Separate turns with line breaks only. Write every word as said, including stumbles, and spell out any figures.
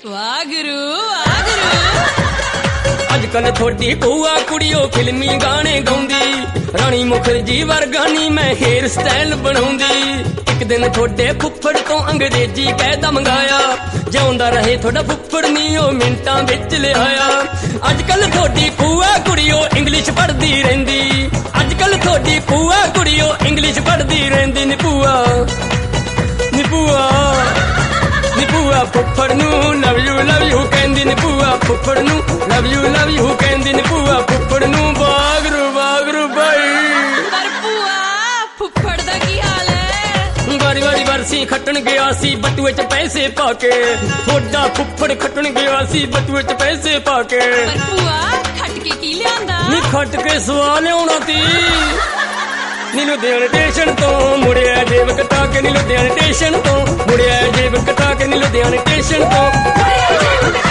ਵਾਗਰੂ ਵਾਗਰੂ
ਅੱਜ ਕੱਲ ਥੋੜੀ ਭੂਆ ਕੁੜੀਓ ਫਿਲਮੀ ਗਾਣੇ ਗਾਉਂਦੀ, ਰਾਣੀ ਮੁਖਰਜੀ ਵਰਗਾ ਨੀ ਮੈਂ ਹੇਅਰ ਸਟਾਈਲ ਬਣਾਉਂਦੀ। ਇੱਕ ਦਿਨ ਥੋੜੇ ਫੁੱਫੜ ਤੋਂ ਅੰਗਰੇਜ਼ੀ ਕਾਇਦਾ ਮੰਗਾਇਆ, ਜਿਉਂਦਾ ਰਹੇ ਥੋੜਾ ਫੁੱਫੜ ਨੀ ਉਹ ਮਿੰਟਾਂ ਵਿੱਚ ਲਿਆਇਆ। ਅੱਜ ਕੱਲ ਥੋੜੀ ਭੂਆ ਕੁੜੀਓ ਇੰਗਲਿਸ਼ ਪੜ੍ਹਦੀ ਰਹਿੰਦੀ, ਅੱਜ ਕੱਲ ਥੋੜੀ ਭੂਆ ਕੁੜੀਓ ਇੰਗਲਿਸ਼ ਪੜ੍ਹਦੀ ਰਹਿੰਦੀ। ਨੀ ਭੂਆ ਨੀ ਭੂਆ ਨੀ ਭੂਆ ਫੁੱਫੜ ਨੂੰ ਲਵ ਯੂ ਲਵ ਯੂ ਕਹਿੰਦੀ, ਨੀ ਭੂਆ ਫੁੱਫੜ ਨੂੰ ਲਵ ਯੂ ਲਵ ਯੂ ਕਹਿੰਦੀ, ਨੀ ਭੂਆ ਫੁੱਫੜ ਨੂੰ ਵਾਗਰੂ ਵਾਗਰੂ ਬਾਈ।
ਪਰ ਭੂਆ ਫੁੱਫੜ ਦਾ ਕੀ ਹਾਲ ਹੈ?
ਵਾਰੀ ਵਾਰੀ ਵਰਸੀ ਖੱਟਣ ਗਿਆ ਸੀ ਬਟੂਏ ਚ ਪੈਸੇ ਪਾ ਕੇ, ਥੋੜਾ ਫੁੱਫੜ ਖੱਟਣ ਗਿਆ ਸੀ ਬਟੂਏ ਚ ਪੈਸੇ ਪਾ ਕੇ।
ਪਰ ਭੂਆ ਖੱਟ ਕੇ ਕੀ ਲਿਆਂਦਾ?
ਨੀ ਖੱਟ ਕੇ ਸਵਾ ਲਿਆਉਣਾ ਤੀ। ਨੀ ਲੁਧਿਆਣੇ ਸਟੇਸ਼ਨ ਤੋਂ ਮੁੜਿਆ ਜੇਬ ਕਟਾ ਕੇ, ਨੀ ਲੁਧਿਆਣੇ ਸਟੇਸ਼ਨ ਤੋਂ ਮੁੜਿਆ ਜੇਬ ਕਟਾ ਕੇ, ਨੀ ਲੁਧਿਆਣੇ ਸਟੇਸ਼ਨ ਤੋਂ